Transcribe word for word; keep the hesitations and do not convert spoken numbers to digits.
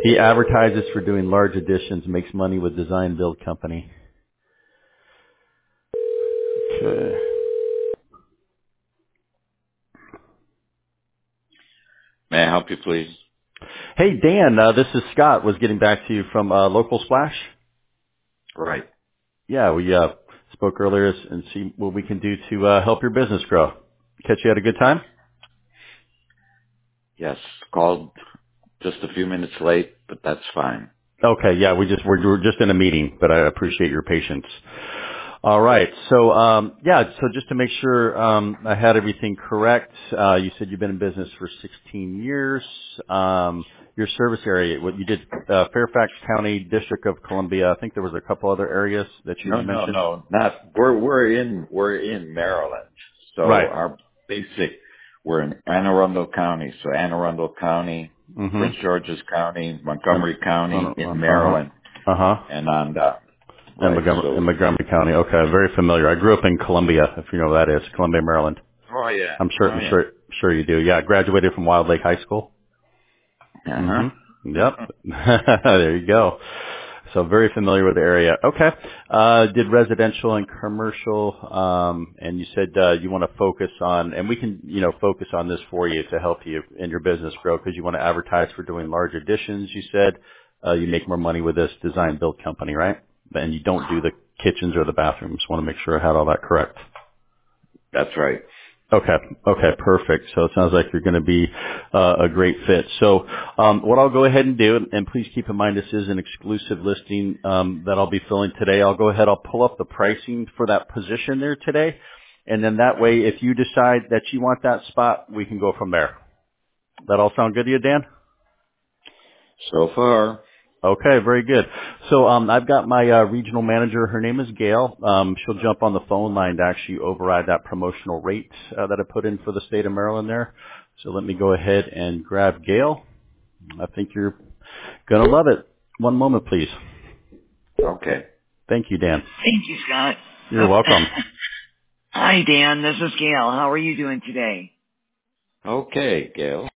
He advertises for doing large additions, makes money with design build company. Okay. May I help you, please? Hey, Dan, uh, this is Scott. Was getting back to you from uh, Local Splash. Right. Yeah, we uh, spoke earlier and see what we can do to uh, help your business grow. Catch you at a good time? Yes. Called just a few minutes late, but that's fine. Okay, yeah, we just we're, we're just in a meeting, but I appreciate your patience. All right, so um, yeah, so just to make sure um, I had everything correct, uh, you said you've been in business for sixteen years. Um, your service area, what you did, uh, Fairfax County, District of Columbia. I think there was a couple other areas that you No, no, mentioned. no. Not we're we're in we're in Maryland. So Right. our basic we're in Anne Arundel County. So Anne Arundel County, Mm-hmm. Prince George's County, And, Montgomery County in uh-huh. Maryland, Uh-huh. and on down. In Right. Montgomery, in So. Montgomery County. Okay, very familiar. I grew up in Columbia, if you know where that is, Columbia, Maryland. Oh yeah. I'm sure, Oh I'm yeah. sure, sure you do. Yeah, I graduated from Wild Lake High School. Uh huh. Mm-hmm. Yep. There you go. So very familiar with the area. Okay. Uh, did residential and commercial, um, and you said, uh, you want to focus on, and we can, you know, focus on this for you to help you in your business grow because you want to advertise for doing large additions. You said, uh, you make more money with this design build company, right? And you don't do the kitchens or the bathrooms. Want to make sure I had all that correct. That's right. Okay. Okay. Perfect. So it sounds like you're going to be uh, a great fit. So um, what I'll go ahead and do, and please keep in mind this is an exclusive listing um, that I'll be filling today. I'll go ahead. I'll pull up the pricing for that position there today, and then that way, if you decide that you want that spot, we can go from there. That all sound good to you, Dan? So far. Okay, very good. So um, I've got my uh, regional manager. Her name is Gail. Um, she'll jump on the phone line to actually override that promotional rate uh, that I put in for the state of Maryland there. So let me go ahead and grab Gail. I think you're going to love it. One moment, please. Okay. Thank you, Dan. Thank you, Scott. You're welcome. Hi, Dan. This is Gail. How are you doing today? Okay, Gail.